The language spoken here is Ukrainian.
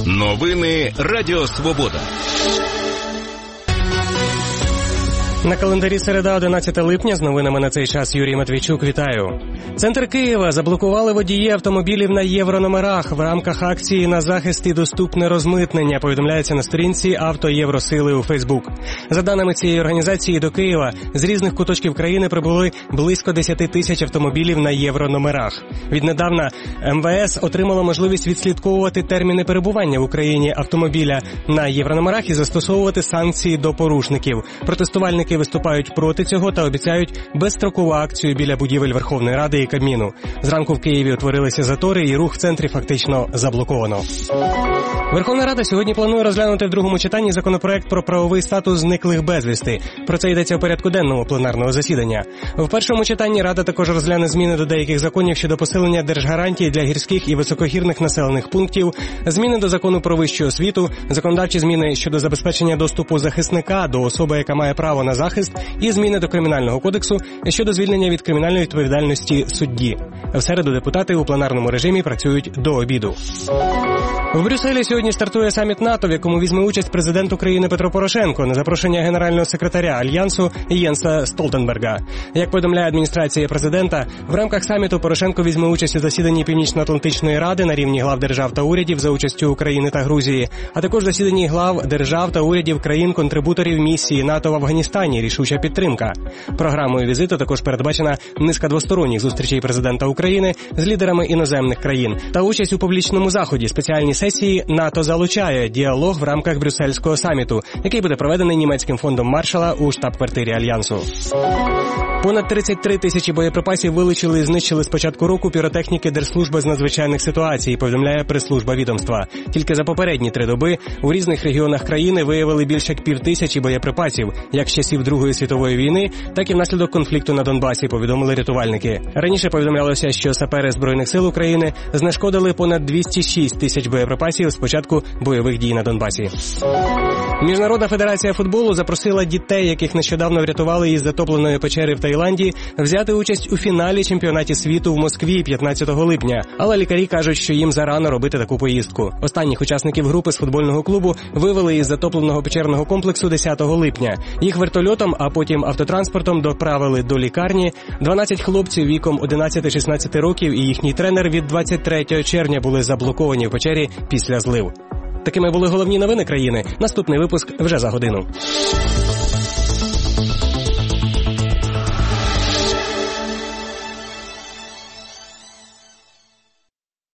Новини Радіо Свобода. На календарі середа, 11 липня, з новинами на цей час Юрій Матвійчук. Вітаю. Центр Києва заблокували водії автомобілів на єврономерах в рамках акції на захист і доступне розмитнення, повідомляється на сторінці «Авто Євросили» у Фейсбук. За даними цієї організації, до Києва з різних куточків країни прибули близько 10 тисяч автомобілів на єврономерах. Віднедавна МВС отримало можливість відслідковувати терміни перебування в Україні автомобіля на єврономерах і застосовувати санкції до порушників. Протестувальники виступають проти цього та обіцяють безстрокову акцію біля будівель Верховної Ради і Кабміну. Зранку в Києві утворилися затори і рух в центрі фактично заблоковано. Верховна Рада сьогодні планує розглянути в другому читанні законопроект про правовий статус зниклих безвісти. Про це йдеться у порядку денному пленарного засідання. В першому читанні Рада також розгляне зміни до деяких законів щодо посилення держгарантій для гірських і високогірних населених пунктів, зміни до закону про вищу освіту, законодавчі зміни щодо забезпечення доступу захисника до особи, яка має право на захист, і зміни до Кримінального кодексу щодо звільнення від кримінальної відповідальності судді. В середу депутати у пленарному режимі працюють до обіду. В Брюсселі сьогодні стартує саміт НАТО, в якому візьме участь президент України Петро Порошенко на запрошення генерального секретаря Альянсу Єнса Столтенберга. Як повідомляє адміністрація президента, в рамках саміту Порошенко візьме участь у засіданні Північно-Атлантичної ради на рівні глав держав та урядів за участю України та Грузії, а також засіданні глав держав та урядів країн-контрибуторів місії НАТО в Афганістані «Рішуча підтримка». Програмою візиту також передбачена низка двосторонніх зустрічей президента України з лідерами іноземних країн та участь у публічному заході спеціальній сесії «НАТО залучає» діалог в рамках брюссельського саміту, який буде проведений німецьким фондом Маршалла у штаб-квартирі Альянсу. Понад 33 тисячі боєприпасів вилучили і знищили з початку року піротехніки Держслужби з надзвичайних ситуацій, повідомляє прес-служба відомства. Тільки за попередні 3 доби у різних регіонах країни виявили більше як 5000 боєприпасів, як з часів Другої світової війни, так і внаслідок конфлікту на Донбасі, повідомили рятувальники. Раніше повідомлялося, що сапери Збройних сил України знешкодили понад 206 тисяч боєприпасів з початку бойових дій на Донбасі. Міжнародна федерація футболу запросила дітей, яких нещодавно врятували із затопленої печери в Таїланді, взяти участь у фіналі чемпіонаті світу в Москві 15 липня. Але лікарі кажуть, що їм зарано робити таку поїздку. Останніх учасників групи з футбольного клубу вивели із затопленого печерного комплексу 10 липня. Їх вертольотом, а потім автотранспортом доправили до лікарні. 12 хлопців віком 11-16 років і їхній тренер від 23 червня були заблоковані в печері після злив. Такими були головні новини країни. Наступний випуск вже за годину.